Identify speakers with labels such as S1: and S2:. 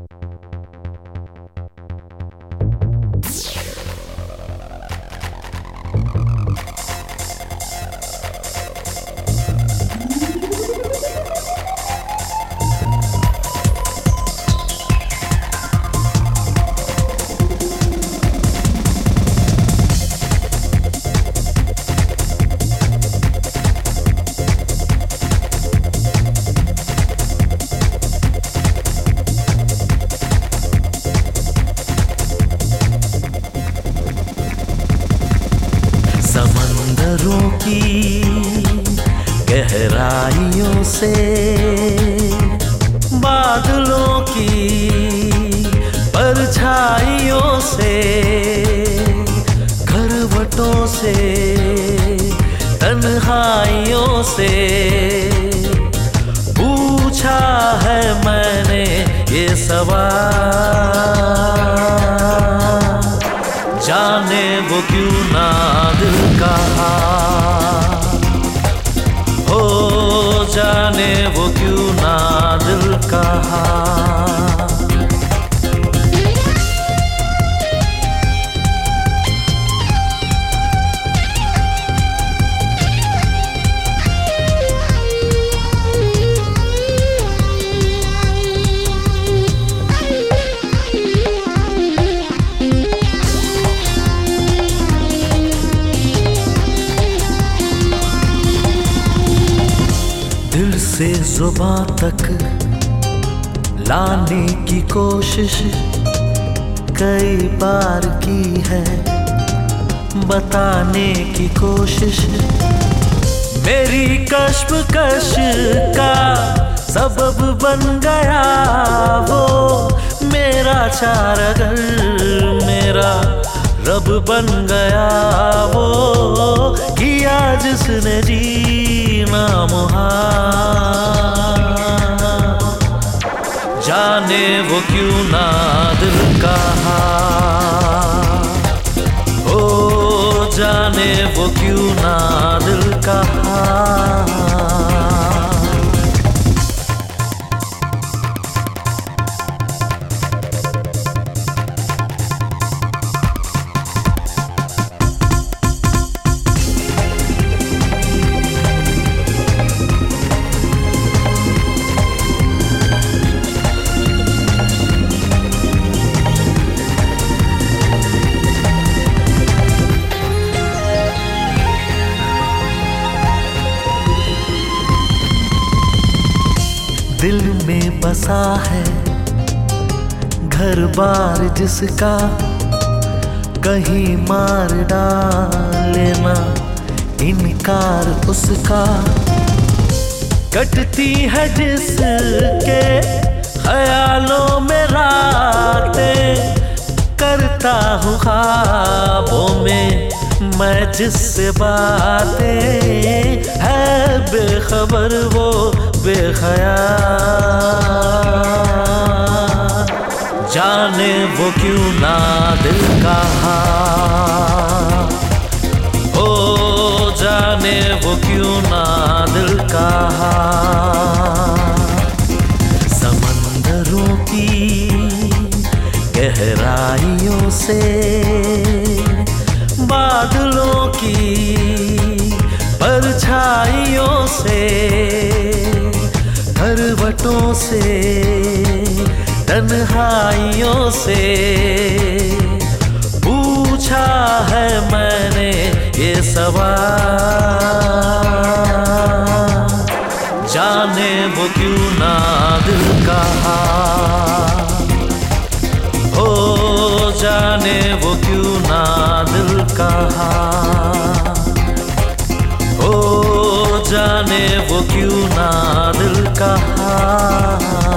S1: समंदरों की गहराइयों से, बादलों की परछाइयों से, करवटों से, तन्हाइयों से पूछा है मैंने ये सवाल, जाने वो क्यों ना दिल कहा, हो जाने वो क्यों ना दिल कहा। दिल से जुबां तक लाने की कोशिश कई बार की है, बताने की कोशिश मेरी कश्मकश का सबब बन गया, वो मेरा चारागर मेरा रब बन गया, वो किया जिसने जीना मुहाल, जाने वो क्यों ना दिल कहा, ओ जाने वो क्यों ना दिल कहा। दिल में बसा है घर बार जिसका, कहीं मार डालेना इनकार उसका, कटती है जिसके ख्यालों में रातें, करता हूँ ख्वाबों में मैं जिससे बातें, है बेखबर वो बेख्याल, जाने वो क्यों ना दिल कहा, ओ जाने वो क्यों ना दिल कहा। समंदरों की गहराइयों से, बादलों की परछाइयों से, करवटों से, तन्हाइयों से पूछा है मैंने ये सवाल, जाने वो क्यों ना दिल कहा, ओ जाने वो क्यों ना दिल कहा, ओ जाने वो क्यों ना दिल कहा।